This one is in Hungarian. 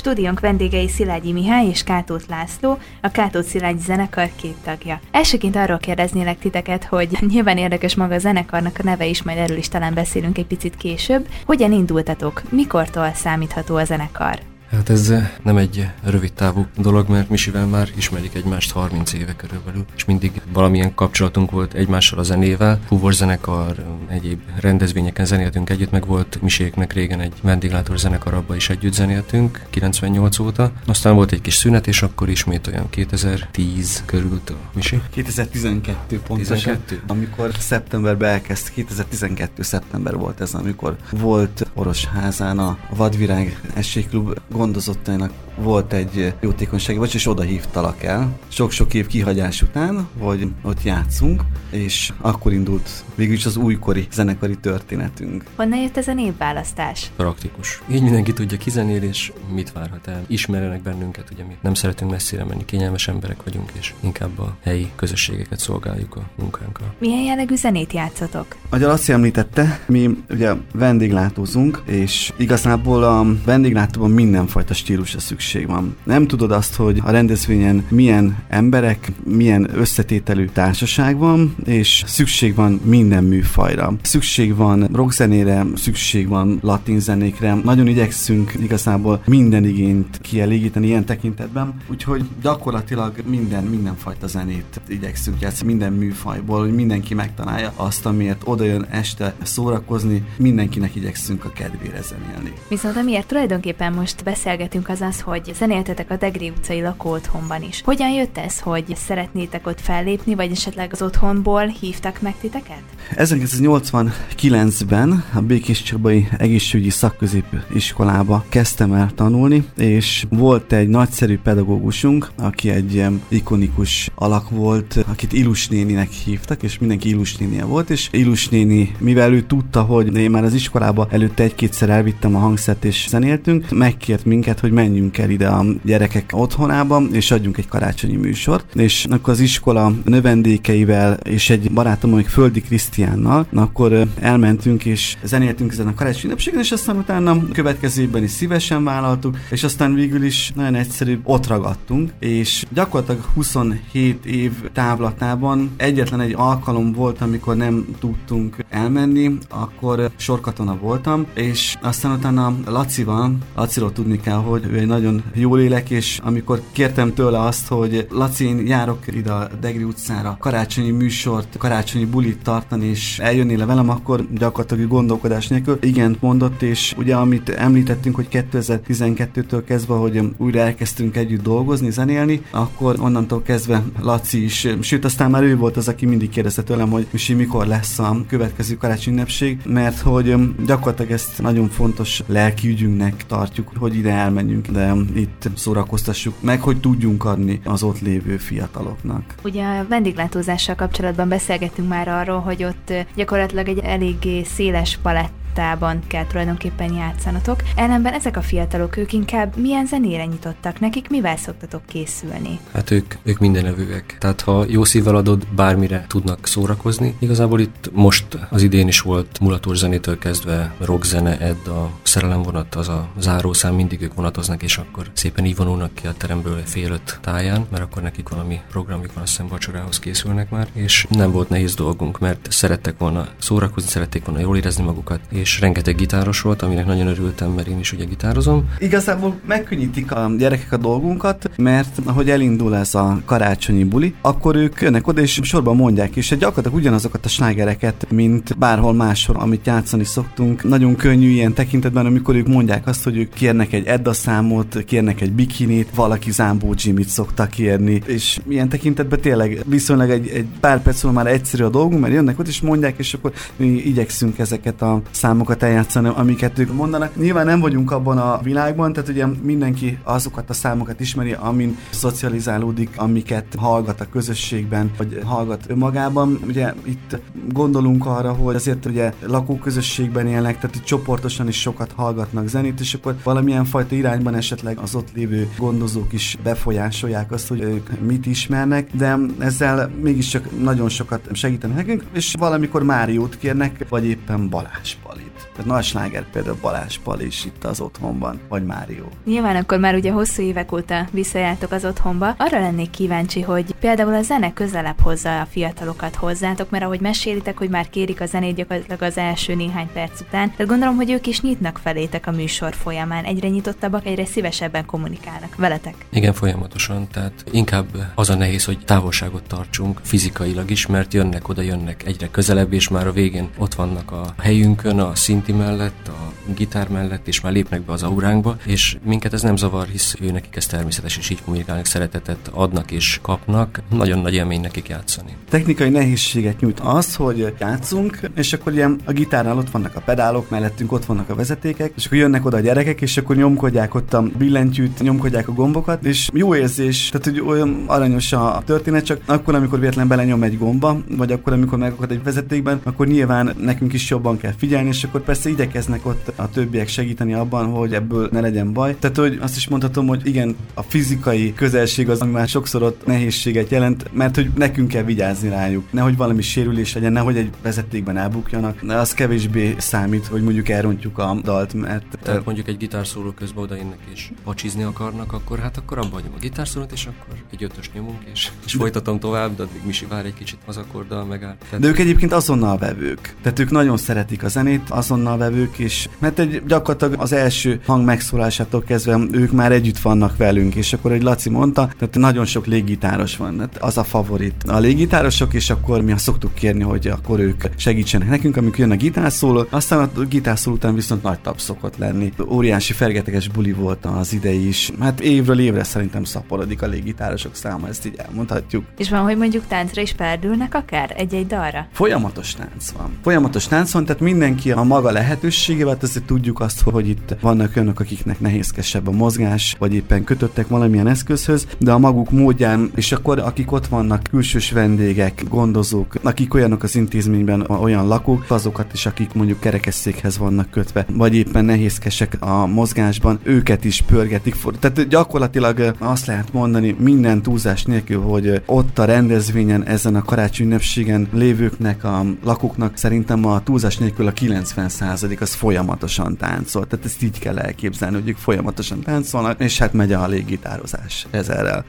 Stúdiónk vendégei Szilágyi Mihály és Kátóth László, a Kátóth Szilágyi zenekar 2 tagja. Elsőként arról kérdeznélek titeket, hogy nyilván érdekes maga a zenekarnak a neve is, majd erről is talán beszélünk egy picit később. Hogyan indultatok? Mikortól számítható a zenekar? Hát ez nem egy rövid távú dolog, mert Misivel már ismerik egymást 30 éve körülbelül, és mindig valamilyen kapcsolatunk volt egymással a zenével. Fúvós zenekar, egyéb rendezvényeken zenéltünk együtt, meg volt Miséknek régen egy vendéglátós zenekar, abba is együtt zenéltünk 98 óta. Aztán volt egy kis szünet, és akkor ismét olyan 2010 körül Misi. 2012 pontosan, 12? Amikor szeptemberben elkezd, 2012 szeptember volt ez, amikor volt Orosházán a Vadvirág Esélyklub gondozottának volt egy jótékonysági vagy, és oda hívtalak el. Sok-sok év kihagyás után, hogy ott játszunk, és akkor indult végülis az újkori zenekari történetünk. Honnan jött ez a névválasztás? Praktikus. Így mindenki tudja, ki zenél, és mit várhat el. Ismerjenek bennünket, ugye mi nem szeretünk messzire menni, kényelmes emberek vagyunk, és inkább a helyi közösségeket szolgáljuk a munkánkkal. Milyen jellegű zenét játszotok? Ahogy a Laci említette, mi ugye vendéglátózunk, és igazából a vendéglátóban mindenfajta stílusra szükség van. Nem tudod azt, hogy a rendezvényen milyen emberek, milyen összetételű társaság van, és szükség van minden műfajra. Szükség van rockzenére, szükség van latin zenékre. Nagyon igyekszünk igazából minden igényt kielégíteni ilyen tekintetben, úgyhogy gyakorlatilag mindenfajta zenét igyekszünk játszani, minden műfajból, hogy mindenki megtalálja azt, amiért odajön este szórakozni, mindenkinek igyekszünk a kedvére zenélni. Viszont amiért tulajdonképpen most beszélgetünk az, hogy zenéltetek a Degri utcai lakóotthonban is. Hogyan jött ez, hogy szeretnétek ott fellépni, vagy esetleg az otthonból hívtak meg titeket? 1989-ben a Békéscsabai Egészségügyi Szakközépiskolába kezdtem el tanulni, és volt egy nagyszerű pedagógusunk, aki egy ikonikus alak volt, akit Ilus néninek hívtak, és mindenki Ilus nénie volt, és Ilus néni, mivel ő tudta, hogy én már az iskolába előtte 1-2-szer elvittem a hangszert és zenéltünk, megkért minket, hogy menjünk el ide a gyerekek otthonába, és adjunk egy karácsonyi műsort, és akkor az iskola növendékeivel és egy barátom, amik Földi Krisztiánnal, akkor elmentünk és zenéltünk ezen a karácsonyi ünnepségen, és aztán utána a következő évben is szívesen vállaltuk, és aztán végül is nagyon egyszerű, ott ragadtunk, és gyakorlatilag 27 év távlatában egyetlen egy alkalom volt, amikor nem tudtunk elmenni, akkor sorkatona voltam, és aztán utána Laciról tudni kell, hogy ő egy nagyon jó lélek, és amikor kértem tőle azt, hogy Laci, én járok ide a Degri utcára karácsonyi műsort, karácsonyi bulit tartani, és eljönnél velem, akkor gyakorlatilag gondolkodás nélkül igent mondott, és ugye amit említettünk, hogy 2012-től kezdve, hogy újra elkezdtünk együtt dolgozni, zenélni, akkor onnantól kezdve Laci is, sőt aztán már ő volt az, aki mindig kérdezte tőlem, hogy Misi, mikor lesz a következő karácsonyi ünnepség, mert hogy gyakorlatilag ezt nagyon fontos lelki ügyünknek tartjuk, hogy ide elmenjünk, de itt szórakoztassuk meg, hogy tudjunk adni az ott lévő fiataloknak. Ugye a vendéglátózással kapcsolatban beszélgettünk már arról, hogy ott gyakorlatilag egy eléggé széles palettában kell tulajdonképpen játszanatok. Ellenben ezek a fiatalok, ők inkább milyen zenére nyitottak, nekik mivel szoktatok készülni? Hát ők mindenevőek. Tehát ha jó szívvel adod, bármire tudnak szórakozni. Igazából itt most az idén is volt mulatos zenétől kezdve rockzene, a szerelemvonat, az a zárószám, mindig ők vonatoznak, és akkor szépen így vonulnak ki a teremből 4:30 táján, mert akkor nekik valami programjuk van, azt hiszem vacsorához készülnek már, és nem volt nehéz dolgunk, mert szerettek volna szórakozni, szerették volna jól érezni magukat, és rengeteg gitáros volt, aminek nagyon örültem, mert én is ugye gitározom. Igazából megkönnyítik a gyerekek a dolgunkat, mert ahogy elindul ez a karácsonyi buli, akkor ők jönnek oda, és sorban mondják, és gyakorlatilag ugyanazokat a slágereket, mint bárhol máshol, amit játszani szoktunk. Nagyon könnyű ilyen tekintetben, amikor ők mondják azt, hogy ők kérnek egy Edda számot, kérnek egy bikinit, valaki Zámbó Jimmy-t szoktak kérni, és ilyen tekintetben tényleg viszonylag egy pár perc múlva már egyszerű a dolgunk, mert jönnek ott és mondják, és akkor mi igyekszünk ezeket a számokat eljátszani, amiket ők mondanak. Nyilván nem vagyunk abban a világban, tehát ugye mindenki azokat a számokat ismeri, amin szocializálódik, amiket hallgat a közösségben, vagy hallgat önmagában. Ugye itt gondolunk arra, hogy azért ugye lakóközösségben élnek, tehát itt csoportosan is sokat hallgatnak zenét, és akkor valamilyen fajta irányban esetleg az ott lévő gondozók is befolyásolják azt, hogy ők mit ismernek, de ezzel mégiscsak nagyon sokat segítenek nekünk, és valamikor Máriót kérnek, vagy éppen Balázs Balit. Tehát nagy sláger például Balázs Pali is itt az otthonban, vagy Mário. Nyilván akkor már ugye hosszú évek óta visszajártok az otthonba. Arra lennék kíváncsi, hogy például a zene közelebb hozza a fiatalokat hozzátok, mert ahogy mesélitek, hogy már kérik a zenét gyakorlatilag az első néhány perc után, tehát gondolom, hogy ők is nyitnak felétek a műsor folyamán. Egyre nyitottabbak, egyre szívesebben kommunikálnak veletek. Igen, folyamatosan, tehát inkább az a nehéz, hogy távolságot tartsunk fizikailag is, mert jönnek egyre közelebb, és már a végén ott vannak a helyünkön, a szinti mellett, a gitár mellett, és már lépnek be az auránkba, és minket ez nem zavar, hisz nekik ez természetes, és így kommunikálnak, szeretetet adnak és kapnak. Nagyon nagy élmény nekik játszani. Technikai nehézséget nyújt az, hogy játszunk, és akkor ilyen a gitárnál ott vannak a pedálok, mellettünk ott vannak a vezetékek, és akkor jönnek oda a gyerekek, és akkor nyomkodják ott a billentyűt, nyomkodják a gombokat, és jó érzés, tehát hogy olyan aranyos a történet, csak akkor, amikor véletlen belenyom egy gomba, vagy akkor, amikor megakad egy vezetékben, akkor nyilván nekünk is jobban kell figyelni, és akkor persze igyekeznek ott a többiek segíteni abban, hogy ebből ne legyen baj. Tehát, hogy azt is mondhatom, hogy igen, a fizikai közelség az, ami már sokszor ott nehézséget jelent, mert hogy nekünk kell vigyázni rájuk. Nehogy valami sérülés legyen, nehogy egy vezetékben elbukjanak, de az kevésbé számít, hogy mondjuk elrontjuk a dalt, mert... Tehát mondjuk egy gitárszóló közben odaérnek és pacsizni akarnak, akkor abba hagyom a gitárszólót, és akkor egy ötös nyomunk, és folytatom tovább, de addig Misi vár egy kicsit az akkorddal megáll. De ők egyébként azonnal vevők. Tehát ők nagyon szeretik a zenét, azonnal vevők is. Mert gyakorlatilag az első hang megszólásától kezdve ők már együtt vannak velünk, és akkor, egy Laci mondta, tehát nagyon sok léggitáros van. Tehát az a favorit. A léggitárosok, és akkor mi azt szoktuk kérni, hogy akkor ők segítsenek nekünk, amikor jön a gitárszóló. Aztán a gitárszóló után viszont nagy tap szokott lenni. Óriási fergeteges buli volt az idei is. Hát évről évre szerintem szaporodik a léggitárosok száma, ezt így elmondhatjuk. És van, hogy mondjuk táncra is perdülnek akár egy-egy dalra? Folyamatos tánc van, tehát mindenki a maga lehetőségével, azért tudjuk azt, hogy itt vannak olyanok, akiknek nehézkesebb a mozgás, vagy éppen kötöttek valamilyen eszközhöz, de a maguk módján, és akkor akik ott vannak, külsős vendégek, gondozók, akik olyanok az intézményben, olyan lakók, azokat is, akik mondjuk kerekesszékhez vannak kötve, vagy éppen nehézkesek a mozgásban, őket is pörgetik. Tehát gyakorlatilag azt lehet mondani minden túlzás nélkül, hogy ott a rendezvényen, ezen a karácsony ünnepségen lévőknek, a lakóknak szerintem a túlzás nélkül a 90% az folyamatosan táncol. Tehát ezt így kell elképzelni, hogy ők folyamatosan táncolnak, és hát megy a léggitározás ezerrel.